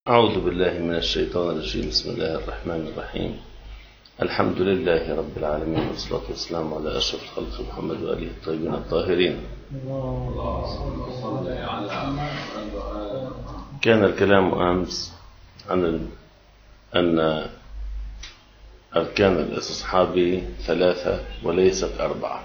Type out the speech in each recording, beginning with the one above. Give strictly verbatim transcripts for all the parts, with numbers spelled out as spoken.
أعوذ بالله من الشيطان الرجيم. بسم الله الرحمن الرحيم. الحمد لله رب العالمين، والصلاة والسلام على أشرف الخلق محمد وآله الطيبين الطاهرين. كان الكلام أمس عن أن أركان الاستصحاب ثلاثة وليست أربعة.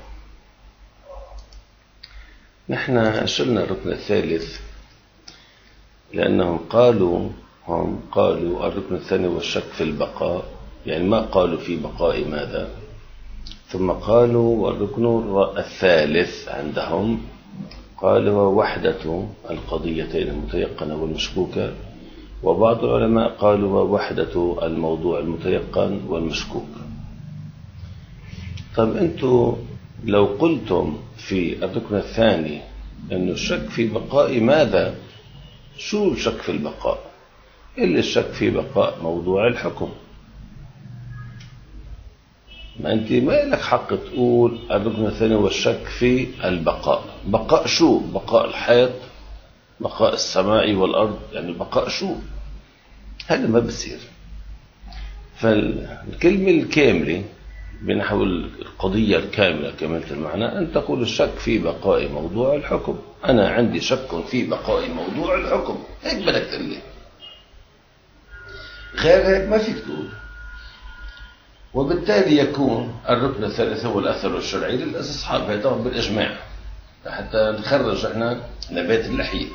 نحن شلنا الركن الثالث لأنهم قالوا هم قالوا الركن الثاني والشك في البقاء، يعني ما قالوا في بقاء ماذا، ثم قالوا الركن الثالث عندهم قالوا وحدة القضيتين المتيقنة والمشكوكة، وبعض العلماء قالوا وحدة الموضوع المتيقن والمشكوك. طب أنتم لو قلتم في الركن الثاني أنه الشك في بقاء ماذا، شو الشك في البقاء؟ إلا الشك في بقاء موضوع الحكم. ما أنت ما لك حق تقول الركن الثاني والشك في البقاء. بقاء شو؟ بقاء الحياة، بقاء السماء والأرض، يعني بقاء شو؟ هذا ما بصير. فالكلمة الكاملة بنحو القضية الكاملة كاملة المعنى أن تقول الشك في بقاء موضوع الحكم. أنا عندي شك في بقاء موضوع الحكم، هيك بدك تقول لي، غير هيك ما فيك تقول. وبالتالي يكون الركن الثالث هو الأثر الشرعي للاستصحاب، هي طبعا بالإجماع حتى نخرج احنا نبات اللحية.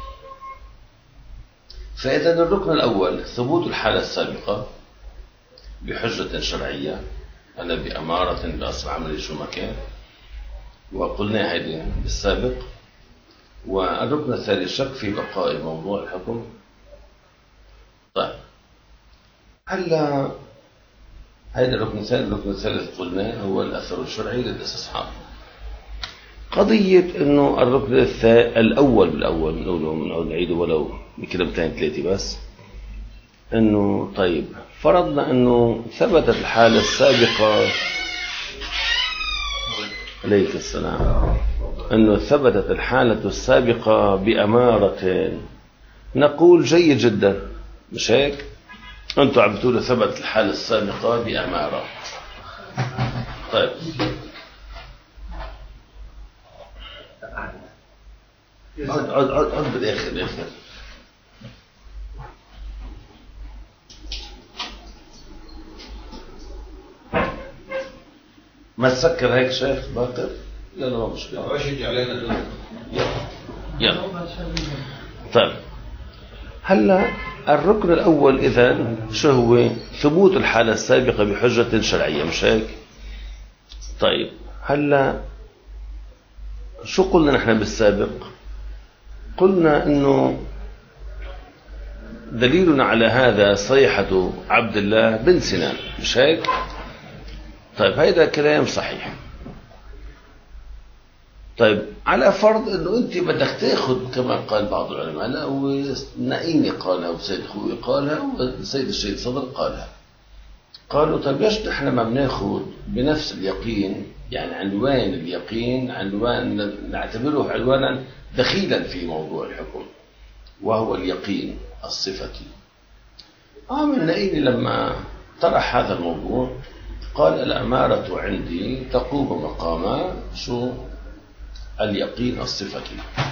فإذا الركن الأول ثبوت الحالة السابقة بحجة شرعية، أنا بأمارة بأصل عملي شو ما كان، وقلنا هيدي بالسابق. والركن الثاني الشك في بقاء موضوع الحكم. طيب هلا هيدا الركن الثاني. الركن الثالث قلنا هو الأثر الشرعي للاستصحاب. قضية إنه الركن الأول بالأول نقوله من نعيده ولو بكلمتين ثلاثة بس، إنه طيب فرضنا إنه ثبتت الحالة السابقة، عليك السلام، إنه ثبتت الحالة السابقة بأمارة، نقول جيد جدا، مش هيك؟ أنتوا عم بتقولوا ثبت الحالة السابقة بأمارة. طيب عد عد عد عد بالآخر الآخر. ما تسكر هيك شيخ باقر؟ لا لا ما مشكلة. يلا يلا. طيب هلا الركن الأول إذن شو هو؟ ثبوت الحالة السابقة بحجة شرعية، مش هيك؟ طيب هلا شو قلنا نحن بالسابق؟ قلنا إنه دليلنا على هذا صيحة عبد الله بن سنان، مش هيك؟ طيب هيدا كلام صحيح. طيب على فرض انه انت بدك تاخذ كما قال بعض العلماء، لا ونائيني قالها وسيد خوي قالها وسيد الشهيد صدر قالها، قالوا طيب ليش نحن ما بناخذ بنفس اليقين، يعني عنوان اليقين عنوان نعتبره عنوانا دخيلا في موضوع الحكم، وهو اليقين الصفتي. عام النائيني لما طرح هذا الموضوع قال الأمارة عندي تقوم مقام شو؟ اليقين الصفتي.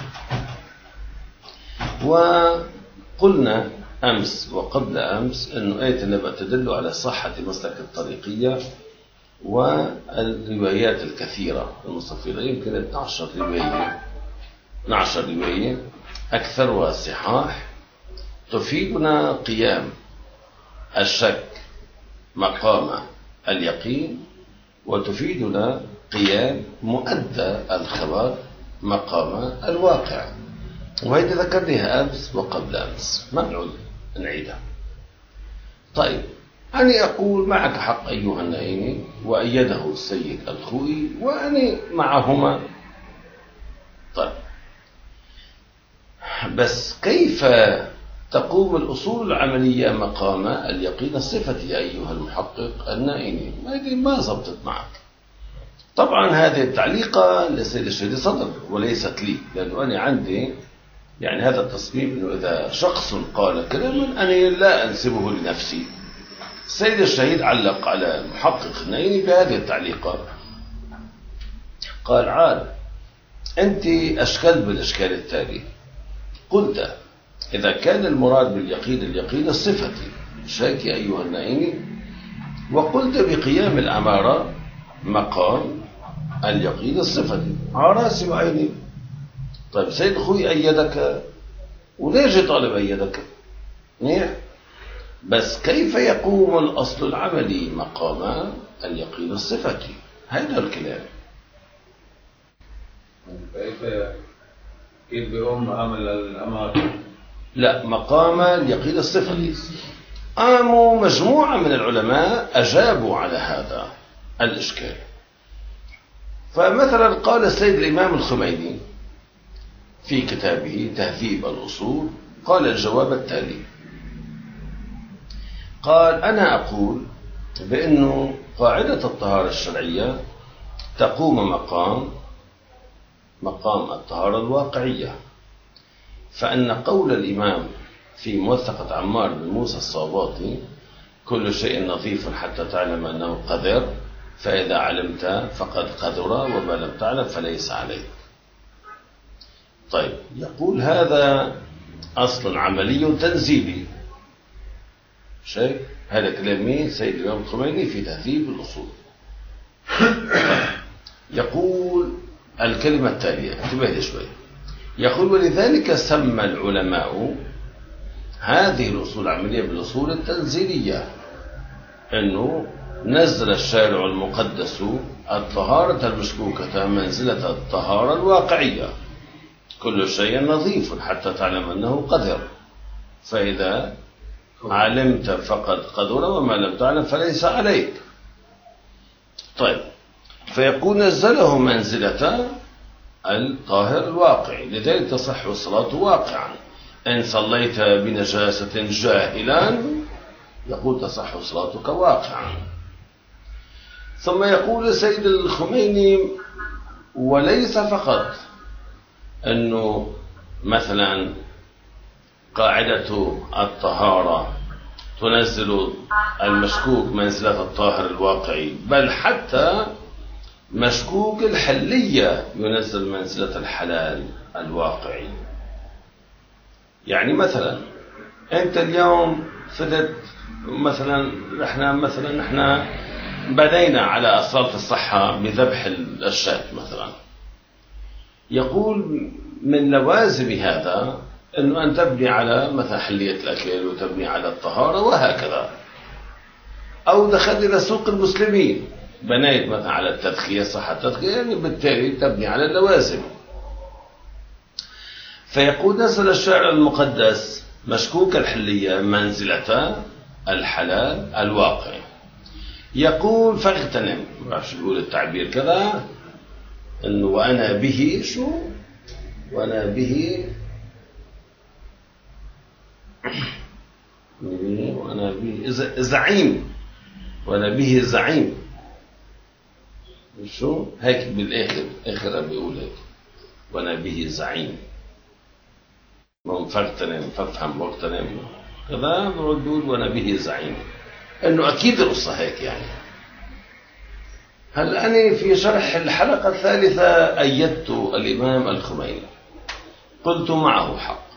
وقلنا أمس وقبل أمس أنه آية النبأ تدل على صحة مسلك الطريقية والروايات الكثيرة المستفيضة، يمكن اثنتي عشرة رواية اثنتي عشرة رواية أكثرها صحاح تفيدنا قيام الشك مقام اليقين، وتفيدنا قيام مؤدى الخبر مقام الواقع. وهيدي ذكرناها أمس وقبل أمس، ما نعود نعيدها. طيب أنا أقول معك حق أيها النائمي، وأيده السيد الخوئي وأنا معهما. طيب بس كيف تقوم الأصول العملية مقام اليقين الصفتي أيها المحقق النائمي؟ هذه ما زبطت معك. طبعا هذه التعليقة للسيد الشهيد صدر وليست لي، لأنه أنا عندي يعني هذا التصميم أنه إذا شخص قال كلاما أنا لا أنسبه لنفسي. السيد الشهيد علق على المحقق النعيمي بهذه التعليقات، قال: عال أنت أشكلت بالإشكال التالي، قلت إذا كان المراد باليقين اليقين الصفتي، مش هيك يا أيها النعيمي؟ وقلت بقيام الأمارة مقام اليقين الصفتي، على راسي وعيني. طيب سيد أخوي أيدك، وليش طالب أيدك؟ منيح، بس كيف يقوم الأصل العملي مقام اليقين الصفتي؟ هذا الكلام. كيف كيف بيقوم عمل الأمارة؟ لا، مقام اليقين الصفتي. قاموا مجموعة من العلماء أجابوا على هذا الإشكال. فمثلا قال السيد الإمام الخميني في كتابه تهذيب الأصول، قال الجواب التالي: قال: أنا أقول بأنه قاعدة الطهارة الشرعية تقوم مقام مقام الطهارة الواقعية، فأن قول الإمام في موثقة عمار بن موسى الصاباطي: كل شيء نظيف حتى تعلم أنه قذر، فإذا علمت فقد قذر، وما لم تعلم فليس عليك. طيب، يقول هذا أصل عملي تنزيلي. شيء هذا كلام مين؟ سيد الإمام الخميني في تهذيب الأصول. يقول الكلمة التالية، انتبه لي شوي. يقول: ولذلك سمى العلماء هذه الأصول العملية بالأصول التنزيلية، أنه نزل الشارع المقدس الطهارة المشكوكة منزلة الطهارة الواقعية، كل شيء نظيف حتى تعلم أنه قذر، فإذا علمت فقد قذر، وما لم تعلم فليس عليك. طيب، فيكون نزله منزلة الطاهر الواقعي، لذلك تصح الصلاة واقعا. إن صليت بنجاسة جاهلا، يقول تصح صلاتك واقعا. ثم يقول السيد الخميني: وليس فقط أنه مثلا قاعدة الطهارة تنزل المشكوك منزلة الطاهر الواقعي، بل حتى مشكوك الحلية ينزل منزلة الحلال الواقعي. يعني مثلا أنت اليوم فدت مثلا، احنا مثلا احنا بدينا على أصالة الصحة بذبح الشاة مثلا، يقول من لوازم هذا أنه أن تبني على مثلا حلية الأكل، وتبني على الطهارة وهكذا. أو دخلت إلى سوق المسلمين، بنيت مثلا على التدخية، صحة التدخية، يعني بالتالي تبني على اللوازم. فيقول: نزل الشارع المقدس مشكوك الحلية منزلة الحلال الواقع. يقول: فاغتنم، ما بعرف شو يقول التعبير كذا، انه وانا به شو وانا به وانا به زعيم، وانا به زعيم. شو هيك بالاخر، اخر بيقول هيك، وانا به زعيم. فاغتنم، فافهم واغتنم كذا، بيقول وانا به زعيم، انه اكيد القصه هيك يعني. هل أنا في شرح الحلقة الثالثة أيدت الإمام الخميني، قلت معه حق،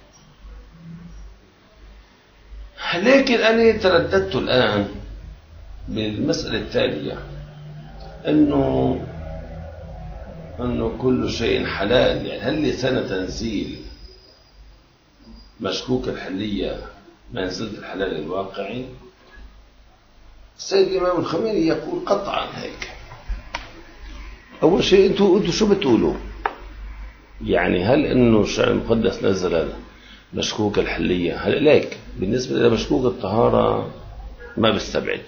لكن أنا ترددت الآن بالمسألة التالية، أنه أنه كل شيء حلال. يعني هل لسنة تنزيل مشكوك الحلية منزلة الحلال الواقعي؟ السيد الإمام الخميني يقول قطعا هيك. أول شيء أنتوا أنتوا شو بتقولوا؟ يعني هل إنه الشرع المقدس نزل مشكوك الحلية؟ هل ليك بالنسبة إلى مشكوك الطهارة ما بستبعد،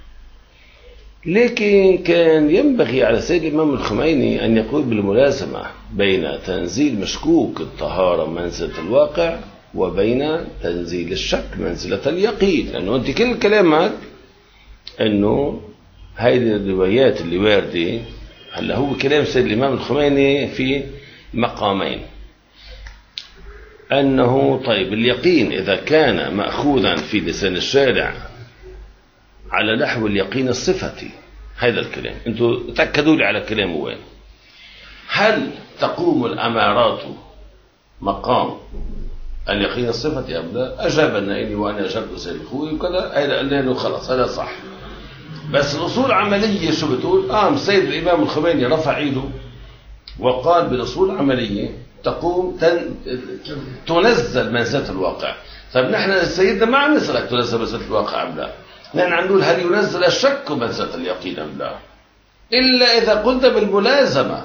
لكن كان ينبغي على السيد الإمام الخميني أن يقول بالملازمة بين تنزيل مشكوك الطهارة منزلة الواقع وبين تنزيل الشك منزلة اليقين. لأنه أنت كل كلامك أنه هذه الروايات اللي واردة، هلا هو كلام سيد الإمام الخميني في مقامين. أنه طيب اليقين إذا كان مأخوذا في لسان الشارع على نحو اليقين الصفتي، هذا الكلام أنتوا تأكدوا لي على كلامه وين. هل تقوم الأمارات مقام اليقين الصفتي أم لا؟ أجاب النائني وأنا أجبت سيد أخوي وكذا، هذا قال له خلاص هذا صح. بس الأصول عملية شو بتقول؟ آه سيد الإمام الخميني رفع إيده وقال بالأصول العملية تقوم تن... تنزل منزلة الواقع. طيب نحن سيدنا ما عم نسألك تنزل منزلة الواقع أم لا، نحن عم نقول هل ينزل الشك منزلة اليقين أم لا، إلا إذا قلت بالملازمة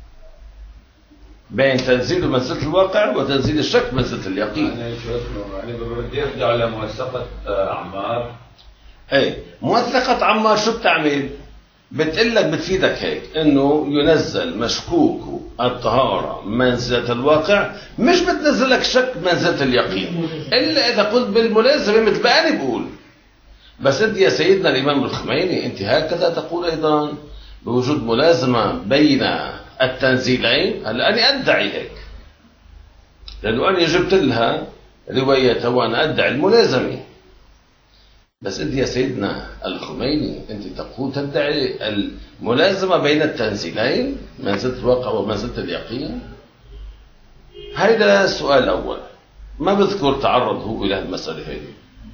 بين تنزيل منزلة الواقع وتنزيل الشك منزلة اليقين. يعني شو اسمه يعني بدي يرجع لموثقة عمار. ايه موثقة عمار شو بتعمل؟ بتقلك بتفيدك هيك انه ينزل مشكوك الطهارة منزلة الواقع، مش بتنزلك شك منزلة اليقين، الا اذا قلت بالملازمة مثل ما انا بقول. بس انت يا سيدنا الامام الخميني انت هكذا تقول ايضا بوجود ملازمة بين التنزيلين. هلا انا ادعي هيك لانه انا جبت لها روايتها وانا ادعي الملازمة. بس انت يا سيدنا الخميني انت تقول تدعي الملازمة بين التنزيلين منزلة الواقع ومنزلة اليقين. هذا السؤال الاول ما بذكر تعرض هو الى المسألة هذه.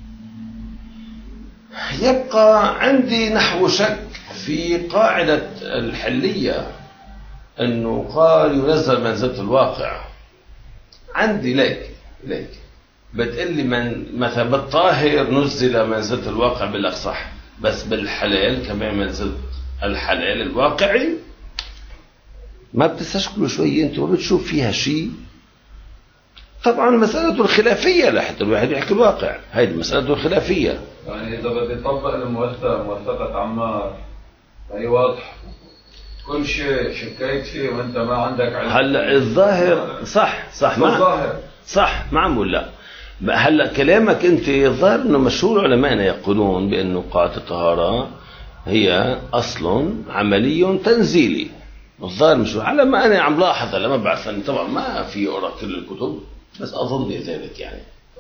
يبقى عندي نحو شك في قاعدة الحلية انه قال ينزل منزلة الواقع. عندي ليك ليك بتقلي من مثلا بالطاهر نزل منزلة الواقع بالأصح، بس بالحلال كمان منزلة الحلال الواقعي. ما بتستشكلوا شوي انتوا بتشوف فيها شيء؟ طبعا مسألة الخلافية لحتى الواحد يحكي الواقع، هيدي مسألة الخلافية. يعني إذا بدي أطبق الموثقة موثقة عمار هي واضح كل شيء شكيت فيه وأنت ما عندك علم. هلا الظاهر صح صح ما الظاهر صح ما عم لا. هلا كلامك انت الظاهر انه مشهور علماءنا يقولون بانه قاعدة الطهارة هي اصل عملي تنزيلي. الظاهر مشهور على ما انا عم لاحظ. هلا ما بعرف اني طبعا ما في اقرا كل الكتب بس اظن ذلك يعني.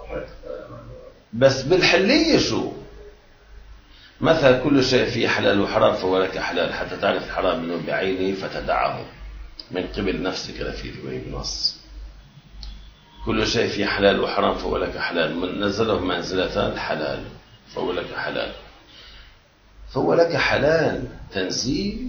بس بالحلية شو؟ مثلا كل شيء فيه حلال وحرام فهو لك حلال حتى تعرف الحرام منه بعينه فتدعه من قبل نفسك. لا في رواية بنص كل شيء فيه حلال وحرام فهو لك حلال من نزله منزلة الحلال فهو لك حلال. فهو لك حلال تنزيل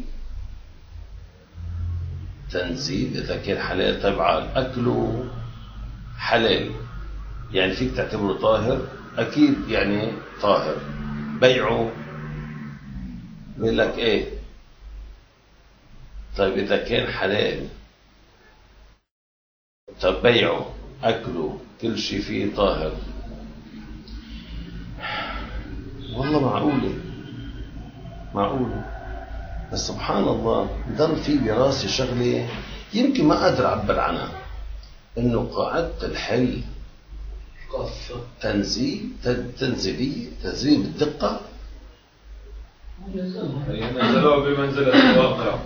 تنزيل إذا كان حلال طبعا أكله حلال يعني فيك تعتبره طاهر أكيد يعني طاهر. بيعه بيقول لك إيه؟ طيب إذا كان حلال طيب بيعه أكله كل شيء فيه طاهر. والله معقولة معقولة. بس سبحان الله ضل في براسي شغلة يمكن ما قادر أعبر عنها، إنه قاعدة الحل تنزيل تنزيلية تنزيل بالدقة. نزلوه بمنزلة الواقع.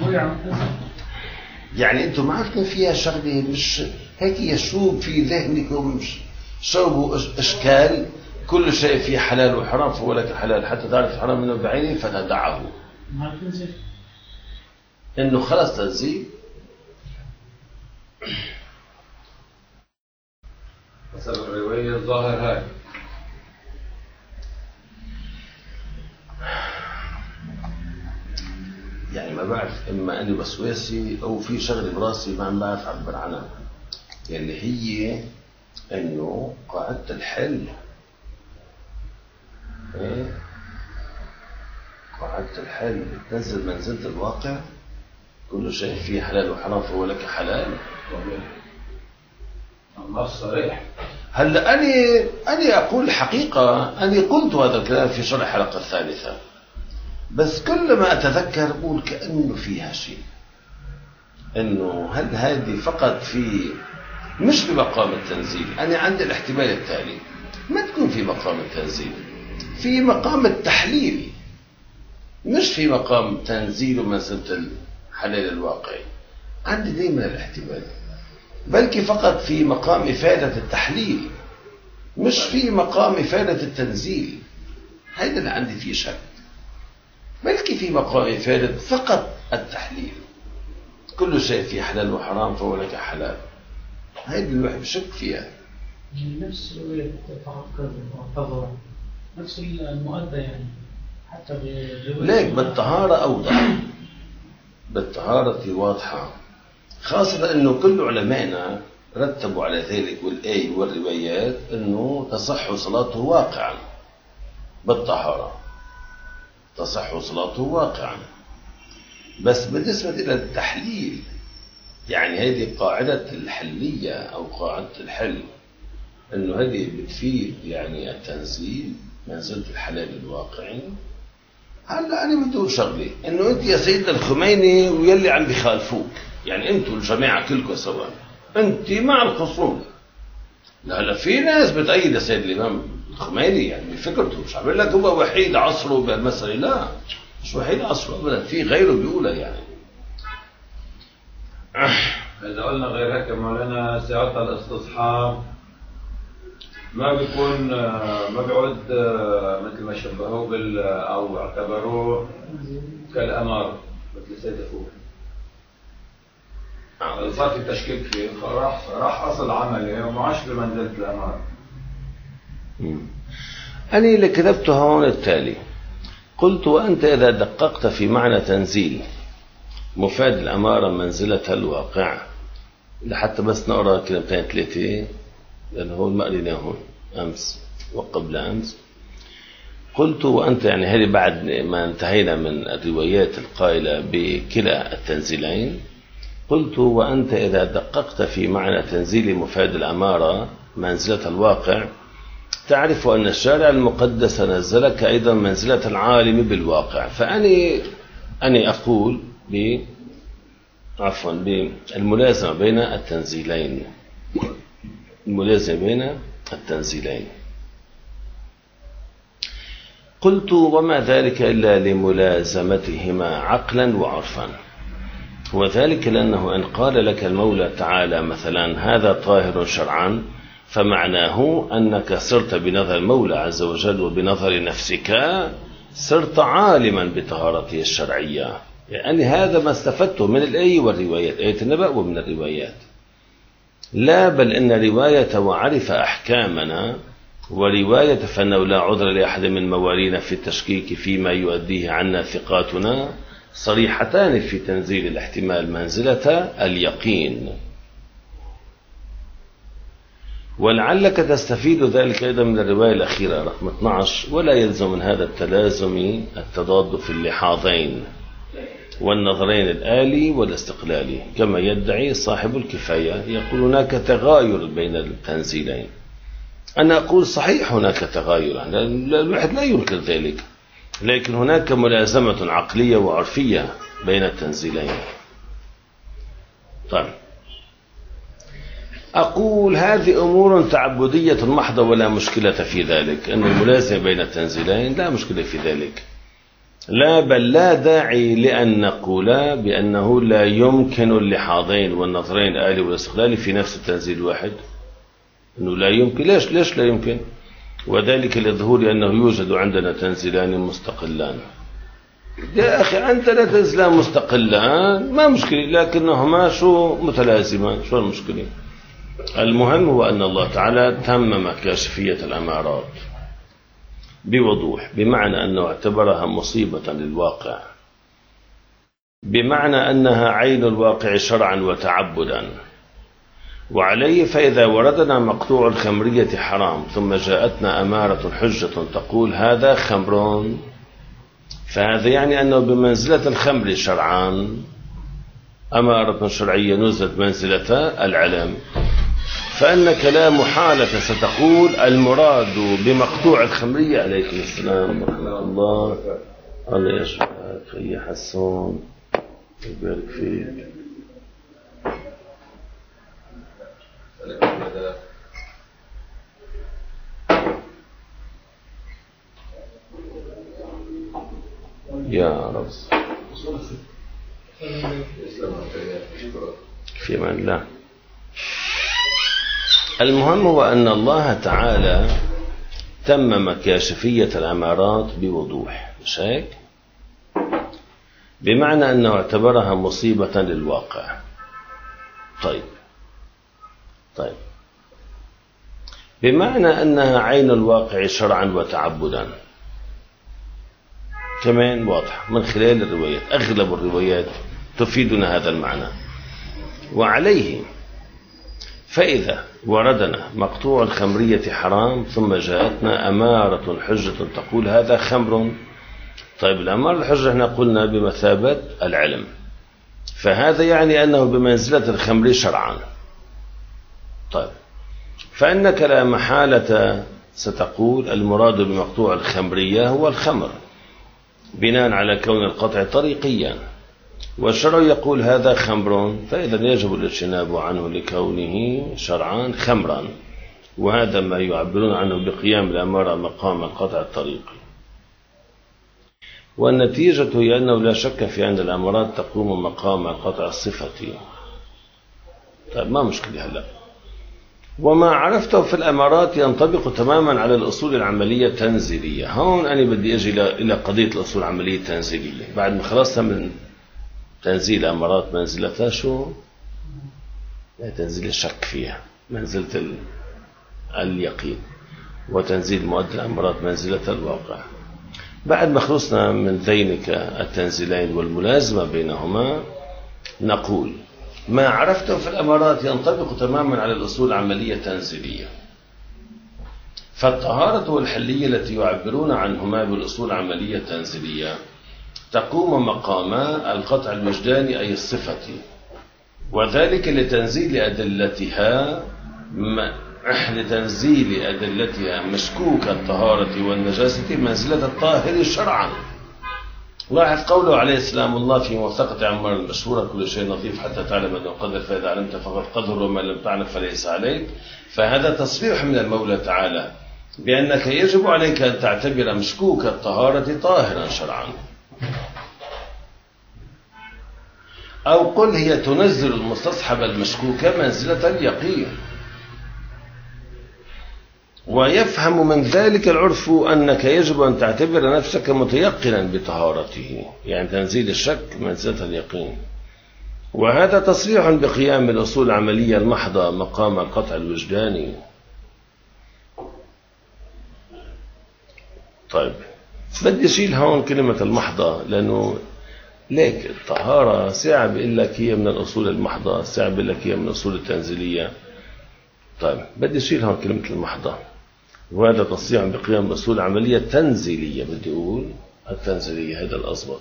يعني انتم ما عندكم فيها شغله مش هيك يشوب في ذهنكم شوبوا اشكال كل شيء فيه حلال وحرام فهو لك الحلال حتى تعرف الحرام منه بعينه فتدعه. انه خلص تنزيل. حسب الرواية الظاهر هاي. يعني ما بعرف اما اني وسواسي او في شغله براسي ما عم بعرف اعبر عنها. اللي هي انه قاعدة الحل ايه قاعدة الحل بتنزل منزلة الواقع كل شيء فيه حلال وحرام فهو لك حلال. النص صريح. هلا أنا أنا أقول الحقيقة أنا قلت هذا الكلام في شرح الحلقة الثالثة بس كل ما أتذكر أقول كأنه فيها شيء إنه هل هذه فقط في مش في مقام التنزيل. أنا عندي الاحتمال التالي ما تكون في مقام التنزيل في مقام التحليل مش في مقام تنزيل منزلة الحلال الواقعي. عندي دائما الاحتمال بلكي فقط في مقام إفادة التحليل، مش في مقام إفادة التنزيل. هذا اللي عندي فيه شك. بلكي في مقام إفادة فقط التحليل. كل شيء فيه حلال وحرام فهو لك حلال. هذه الواحد بشك فيها. نفس رواية التعقد نفس المؤدى يعني حتى ليك بالطهارة أوضح، بالطهارة واضحة، خاصة أنه كل علمائنا رتبوا على ذلك والآي والروايات أنه تصح صلاته واقعا بالطهارة، تصح صلاته واقعا. بس بالنسبة إلى التحليل يعني هذه قاعدة الحلية أو قاعدة الحل، أنه هذه بتفيد يعني التنزيل منزلة الحلال الواقعي. هلا أنا بدي أقول شغلة، إنه أنت يا سيدنا الخميني ويلي عم بيخالفوك، يعني أنتوا الجماعة كلكم سوا، أنت مع الخصوم. هلا في ناس بتأيد السيد الإمام الخميني يعني بفكرته، مش عم بقول لك هو وحيد عصره بالمسألة، لا مش وحيد عصره أبدا، في غيره بيقولها يعني. إذا قلنا غير هيك مولانا ساعتها الاستصحاب ما بيكون ما بيعود مثل ما شبهوه بال او اعتبروه كالاماره مثل سيد اخوه. صار في تشكيك فيه فراح راح اصل عمله وما عادش بمنزله الاماره. أنا اللي كتبته هون التالي، قلت وأنت إذا دققت في معنى تنزيل مفاد الأمارة منزلة الواقع، لحتى بس نقرأ كلمتين ثلاثة لأن هو ما قريناه هون أمس وقبل أمس. قلت وأنت يعني هذه بعد ما انتهينا من الروايات القائلة بكلا التنزيلين. قلت وأنت إذا دققت في معنى تنزيل مفاد الأمارة منزلة الواقع تعرف أن الشارع المقدس نزلك أيضا منزلة العالم بالواقع. فأني أني أقول ب عفوا بالملازمة بين التنزيلين، الملازمة بين التنزيلين. قلت وما ذلك إلا لملازمتهما عقلا وعرفا، وذلك لأنه إن قال لك المولى تعالى مثلا هذا طاهر شرعا فمعناه أنك صرت بنظر المولى عز وجل وبنظر نفسك صرت عالما بطهارته الشرعية. يعني هذا ما استفدته من الآية والروايات، آية النبأ ومن الروايات. لا بل إن رواية وعرف أحكامنا ورواية فإنه لا عذر لأحد من موالينا في التشكيك فيما يؤديه عنا ثقاتنا صريحتان في تنزيل الاحتمال منزلة اليقين. ولعلك تستفيد ذلك أيضا من الرواية الأخيرة رقم اثني عشر، ولا يلزم من هذا التلازم التضاد في اللحاظين والنظرين الآلي والاستقلالي كما يدعي صاحب الكفاية. يقول هناك تغاير بين التنزيلين. أنا أقول صحيح هناك تغاير، الواحد لا ينكر ذلك، لكن هناك ملازمة عقلية وعرفية بين التنزيلين. طيب أقول هذه أمور تعبدية محضة ولا مشكلة في ذلك، أن الملازمة بين التنزيلين لا مشكلة في ذلك. لا بل لا داعي لأن نقول بأنه لا يمكن اللحاظين والنظرين الآلي والاستقلالي في نفس التنزيل الواحد، أنه لا يمكن. ليش ليش لا يمكن؟ وذلك لظهور أنه يوجد عندنا تنزيلان مستقلان. يا أخي عندنا تنزيلان مستقلان ما مشكلة، لكنهما شو متلازمان، شو المشكلة؟ المهم هو أن الله تعالى تمم كاشفية الأمارات بوضوح، بمعنى أنه اعتبرها مصيبة للواقع، بمعنى أنها عين الواقع شرعا وتعبدا. وعليه فإذا وردنا مقطوع الخمرية حرام ثم جاءتنا أمارة حجة تقول هذا خمر، فهذا يعني أنه بمنزلة الخمر شرعا أمارة شرعية نزلت منزلة العلم، فأنك لا محالة ستقول المراد بمقطوع الخمرية. عليكم السلام ورحمة الله. الله يشفعك يا حسون يبارك فيك. يا رب في امان الله. المهم هو أن الله تعالى تمم كاشفية الأمارات بوضوح، مش هيك؟ بمعنى أنه اعتبرها مصيبة للواقع. طيب طيب بمعنى أنها عين الواقع شرعا وتعبدا، كمان واضح من خلال الروايات، أغلب الروايات تفيدنا هذا المعنى. وعليه فإذا وردنا مقطوع الخمرية حرام ثم جاءتنا أمارة حجة تقول هذا خمر، طيب الأمارة الحجة احنا قلنا بمثابة العلم، فهذا يعني أنه بمنزلة الخمر شرعا. طيب فإنك لا محالة ستقول المراد بمقطوع الخمرية هو الخمر بناء على كون القطع طريقيا، والشرع يقول هذا خمر، فإذا يجب الاجتناب عنه لكونه شرعا خمرا، وهذا ما يعبرون عنه بقيام الأمارة مقام القطع الطريقي. والنتيجة هي أنه لا شك في أن الأمارات تقوم مقام القطع الصفتي. طيب ما مشكلة هلا، وما عرفته في الأمارات ينطبق تماما على الأصول العملية التنزيلية. هون أنا بدي أجي إلى قضية الأصول العملية التنزيلية بعد ما خلصنا من تنزيل الأمارات منزلتها شو؟ لا تنزيل الشك فيها منزلة اليقين، وتنزيل مؤدى الأمارات منزلة الواقع. بعد ما خلصنا من ذينك التنزيلين والملازمة بينهما، نقول ما عرفته في الأمارات ينطبق تماما على الأصول العملية التنزيلية. فالطهارة والحلية التي يعبرون عنهما بالأصول العملية التنزيلية تقوم مقام القطع الوجداني أي الصفة، وذلك لتنزيل أدلتها لتنزيل أدلتها مشكوك الطهارة والنجاسة منزلة الطاهر شرعا. لاحظ قوله عليه السلام الله في موثقة عمار المشهورة كل شيء نظيف حتى تعلم أنه قدر، فإذا علمت فقد قدر وما لم تعلم فليس عليك. فهذا تصريح من المولى تعالى بأنك يجب عليك أن تعتبر مشكوك الطهارة طاهرا شرعا، أو قل هي تنزل المستصحب المشكوك منزلة اليقين. ويفهم من ذلك العرف أنك يجب أن تعتبر نفسك متيقنا بطهارته، يعني تنزيل الشك منزلة اليقين. وهذا تصريح بقيام الأصول العملية المحضة مقام القطع الوجداني. طيب بدي أشيل هون كلمة المحضة، لأنه ليك الطهارة ساعة بيقول لك هي من الأصول المحضة، ساعة بيقول لك هي من الأصول التنزيلية. طيب بدي أشيل هون كلمة المحضة، وهذا تصريح بقيام الأصول العملية التنزيلية. بدي أقول التنزيلية، هذا الأضبط،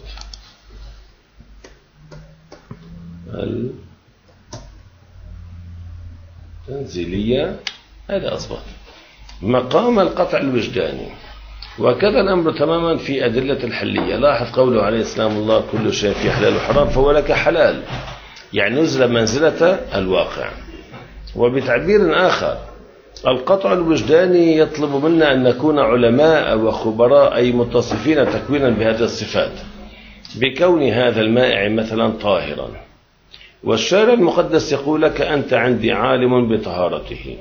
التنزيلية هذا أضبط مقام القطع الوجداني. وكذا الأمر تماما في أدلة الحلية. لاحظ قوله عليه السلام الله كل شيء في حلال وحرام فهو لك حلال، يعني نزل منزلة الواقع. وبتعبير آخر القطع الوجداني يطلب منا أن نكون علماء وخبراء أي متصفين تكوينا بهذه الصفات، بكون هذا المائع مثلا طاهرا، والشارع المقدس يقول لك أنت عندي عالم بطهارته،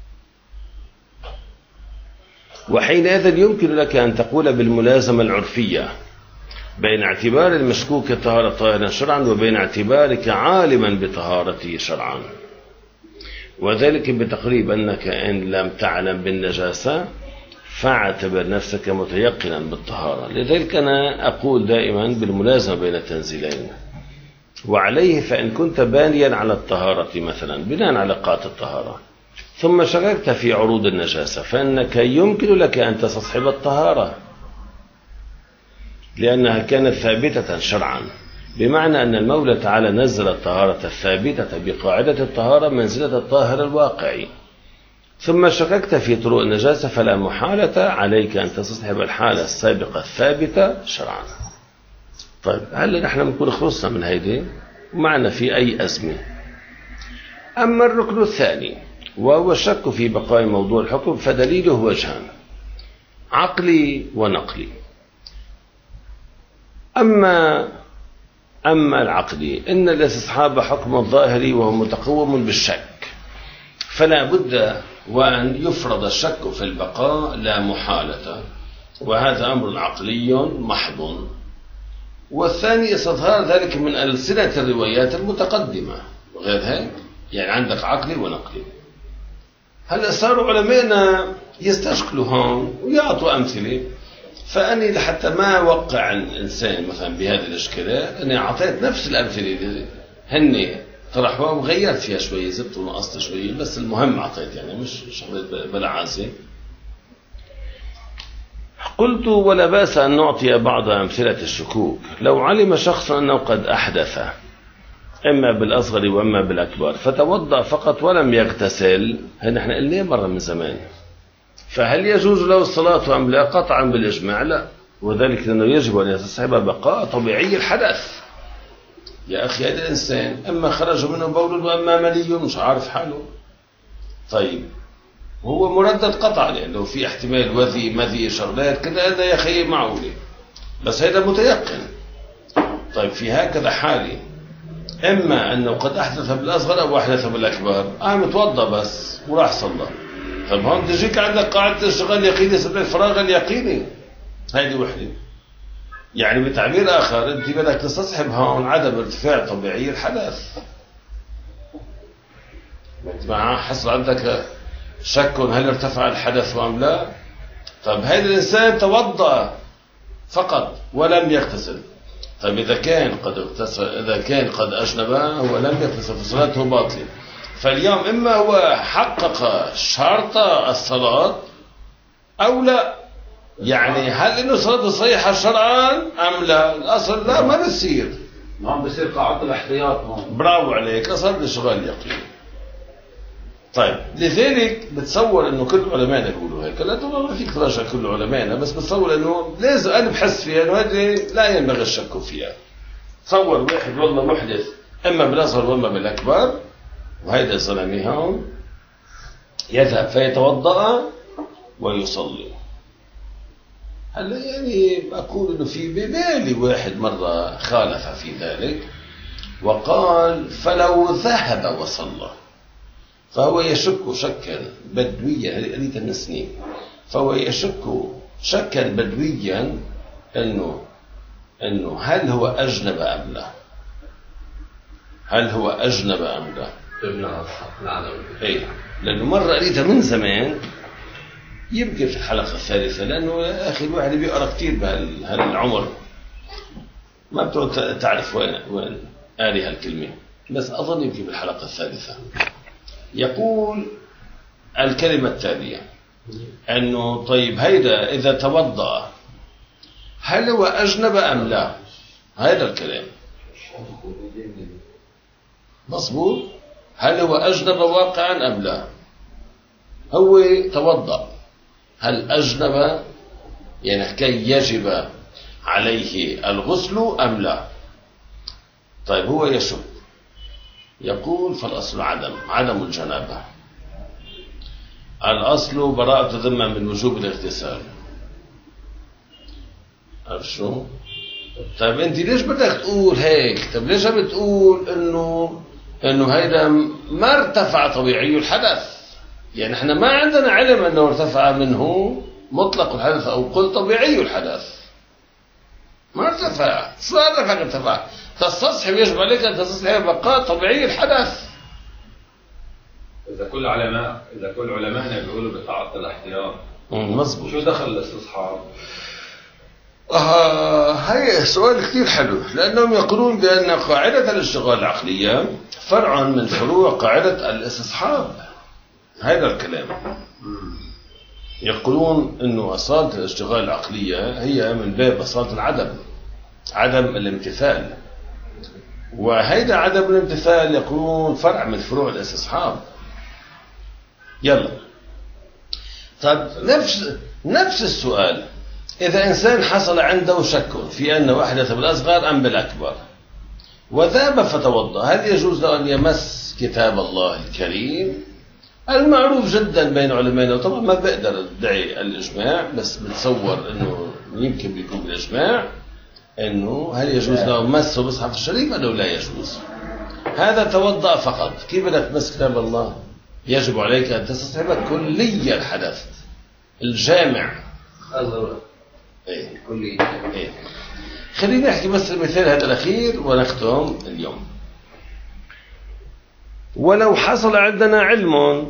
وحينئذ يمكن لك أن تقول بالملازمة العرفية بين اعتبار المشكوك طهارة طاهرا شرعا وبين اعتبارك عالما بطهارته شرعا، وذلك بتقريب أنك إن لم تعلم بالنجاسة فاعتبر نفسك متيقنا بالطهارة. لذلك أنا أقول دائما بالملازمة بين التنزيلين. وعليه فإن كنت بانيا على الطهارة مثلا بناء على قاعدة الطهارة ثم شككت في عروض النجاسة، فإنك يمكن لك أن تستصحب الطهارة لأنها كانت ثابتة شرعا، بمعنى أن المولى تعالى نزل الطهارة الثابتة بقاعدة الطهارة منزلة الطاهر الواقعي، ثم شككت في طرق النجاسة فلا محالة عليك أن تستصحب الحالة السابقة الثابتة شرعا. طيب هل نحن بنكون خلصنا من هيدي ومعنا في أي أزمة؟ أما الركن الثاني وهو الشك في بقاء موضوع الحكم فدليله وجهان، عقلي ونقلي. أما أما العقلي إن الاستصحاب حكم الظاهري وهو متقوم بالشك، فلا بد وأن يفرض الشك في البقاء لا محالة، وهذا أمر عقلي محض. والثاني استظهار ذلك من ألسنة الروايات المتقدمة غير هيك، يعني عندك عقلي ونقلي. هلا صاروا علماءنا يستشكلوا هون ويعطوا أمثلة، فأني لحتى ما أوقع الإنسان مثلا بهذه الإشكالات أني أعطيت نفس الأمثلة اللي هن طرحوها وغيرت فيها شوية، زدت ونقصت شوية، بس المهم أعطيت يعني مش شغلة بلا عازة. قلت ولا بأس أن نعطي بعض أمثلة الشكوك. لو علم شخص أنه قد أحدث إما بالأصغر وإما بالأكبر فتوضأ فقط ولم يغتسل، هذا نحن قلنا مرة من زمان، فهل يجوز له الصلاة أم لا؟ قطعا بالإجماع لا، وذلك لأنه يجب أن يستصحب بقاء طبيعي الحدث. يا أخي هذا الإنسان إما خرج منه بول وإما مني مش عارف حاله، طيب هو مردد قطعا، يعني لو في احتمال وذي مذي شغلات كذا هذا يا أخي معقولة، بس هذا متيقن. طيب في هكذا حالة إما أنه قد أحدث بالأصغر أو أحدث بالأكبر، قام متوضأ بس وراح صلى، طب هون تجيك عندك قاعدة الشغل اليقيني سبب الفراغ اليقيني، هذه وحدة. يعني بتعبير آخر أنت بدك تستصحب هون عدم ارتفاع طبيعي الحدث. مع حصل عندك شك هل ارتفع الحدث أم لا؟ طب هذا الإنسان توضأ فقط ولم يغتسل، طيب إذا كان قد اغتسل، إذا كان قد أجنب ولم يغتسل فصلاته باطلة. فاليوم إما هو حقق شرط الصلاة أو لا، يعني هل إنه صلاته صحيحة شرعا أم لا؟ الأصل لا، ما بصير. نعم بصير قاعدة الاحتياط. برافو عليك، أصل الشغل يقين. طيب لذلك بتصور إنه كل علماءنا يقولوا هيك، لا طبعا ما فيك تراجع كل علماءنا، بس بتصور إنه لازم أنا بحس فيها إنه هذه لا ينبغي الشك فيها. تصور واحد والله محدث إما بالأصغر وإما بالأكبر، وهذا الزلمة هون يذهب فيتوضأ ويصلي. هلا يعني أقول إنه في ببالي واحد مرة خالف في ذلك وقال فلو ذهب وصلى، فهو يشك شكا بدويا، قريت من سنين، فهو يشك شكا بدويا إنه إنه هل هو أجنب أم لا؟ هل هو أجنب أم لا؟ إيه، لأنه مرة قريتها من زمان، يمكن في الحلقة الثالثة، لأنه يا أخي الواحد بيقرأ كثير بهالعمر ما بتقعد تعرف وين وين قاري هالكلمة، بس أظن يمكن بالحلقة الثالثة. يقول الكلمة التالية أنه طيب هيدا إذا توضأ هل هو أجنب أم لا؟ هذا الكلام مظبوط؟ هل هو أجنب واقعا أم لا؟ هو توضأ، هل أجنب يعني كي يجب عليه الغسل أم لا؟ طيب هو يشك، يقول فالأصل عدم عدم الجنابة، الأصل براءة ذمة من وجوب الاغتسال. عرفت شو؟ طيب أنت ليش بدك تقول هيك؟ طيب ليش بتقول إنه إنه هيدا ما ارتفع طبيعي الحدث؟ يعني احنا ما عندنا علم انه ارتفع منه مطلق الحدث او قل طبيعي الحدث، ما ارتفع، صار ارتفع ارتفع تستصحب، يجب عليك ان تستصحب بقاء طبيعي الحدث. اذا كل علماء اذا كل علمائنا بيقولوا بطاعة الاحتياط، مظبوط، شو دخل الاستصحاب؟ آه هي سؤال كثير حلو، لانهم يقولون بان قاعدة الاشتغال العقلية فرع من فروع قاعدة الاستصحاب. هذا الكلام يقولون انه اصالة الاشتغال العقلية هي من باب اصالة العدم، عدم الامتثال، وهذا عدم الامتثال يقولون فرع من فروع الاستصحاب. يلا طب نفس نفس السؤال، اذا انسان حصل عنده شك في انه احدث بالاصغر ام بالاكبر وذهب فتوضا، هل يجوز له ان يمس كتاب الله الكريم؟ المعروف جدا بين علمائنا، وطبعا ما بقدر ادعي الاجماع، بس بتصور انه يمكن بيكون بالاجماع انه هل يجوز له مس المصحف الشريف انه لا يجوز. هذا توضأ فقط، كيف بدك تمس كتاب الله؟ يجب عليك أن تستصحب كلية الحدث الجامع. الضرورة إيه كلية. إيه. خلينا نحكي بس المثال هذا الأخير ونختم اليوم. ولو حصل عندنا علم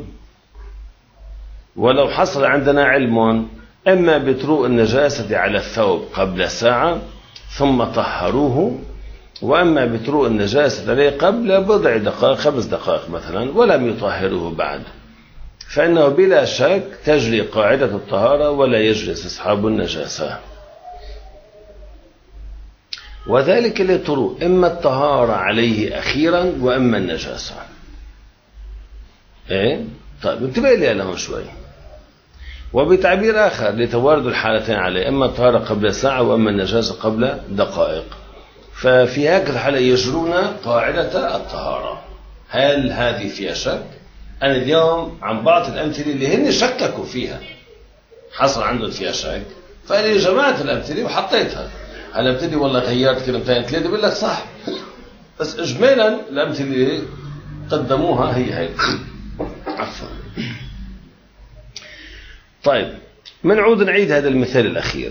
ولو حصل عندنا علم إما بطروء النجاسة على الثوب قبل ساعة ثم طهروه، وأما بطروء النجاسة عليه قبل بضع دقائق خمس دقائق مثلا ولم يطهروه بعد، فإنه بلا شك تجري قاعدة الطهارة ولا يجري استصحاب النجاسة. وذلك لطروء إما الطهارة عليه أخيرا وإما النجاسة. إيه؟ طيب انتبه لي لهم شوي. وبتعبير آخر لتوارد الحالتين عليه، إما الطهارة قبل ساعة وإما النجاسة قبل دقائق، ففي هكذا الحالة يجرون قاعدة الطهارة. هل هذه فيها شك؟ أنا اليوم عن بعض الأمثلة اللي هن شككوا فيها حصل عندهم فيها شك، فأنا جمعت الأمثلة وحطيتها. هلا بتدي والله غيرت كلمتين ثلاثة بقول لك صح، بس إجمالا الأمثلة اللي قدموها هي هي. عفوا. طيب منعود نعيد هذا المثال الأخير.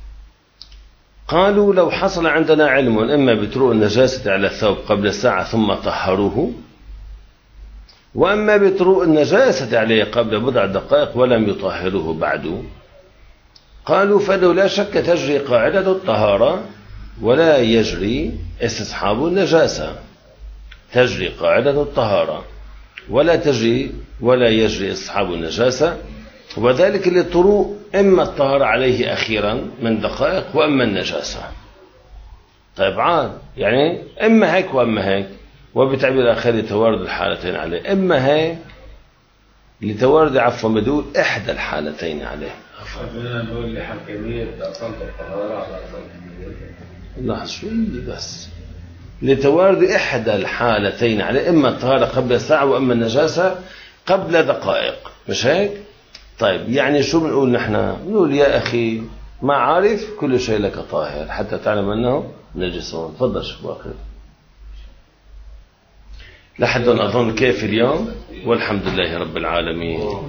قالوا لو حصل عندنا علم إما بطروء النجاسة على الثوب قبل ساعة ثم طهروه، وأما بطروء النجاسة عليه قبل بضع دقائق ولم يطهروه بعد، قالوا فإنه لا شك تجري قاعدة الطهارة ولا يجري استصحاب النجاسة. تجري قاعدة الطهارة ولا تجري ولا يجري استصحاب النجاسة، وذلك للطروء إما الطهارة عليه أخيرا من دقائق وإما النجاسة. طيب عاد يعني إما هيك وإما هيك، وبتعبير آخر لتوارد الحالتين عليه، إما هيك لتوارد عفوا بدون إحدى الحالتين عليه. خلينا نقول لحكمية أصل الطهارة على أصل النجاسة. لحظة شوي بس. لتوارد إحدى الحالتين عليه، إما الطهارة قبل ساعة وإما النجاسة قبل دقائق، مش هيك؟ طيب يعني شو بنقول نحن؟ بنقول يا أخي ما عارف كل شيء لك طاهر حتى تعلم أنه نجسون. تفضل شيخ باقر. لحد أظن كيف اليوم، والحمد لله رب العالمين.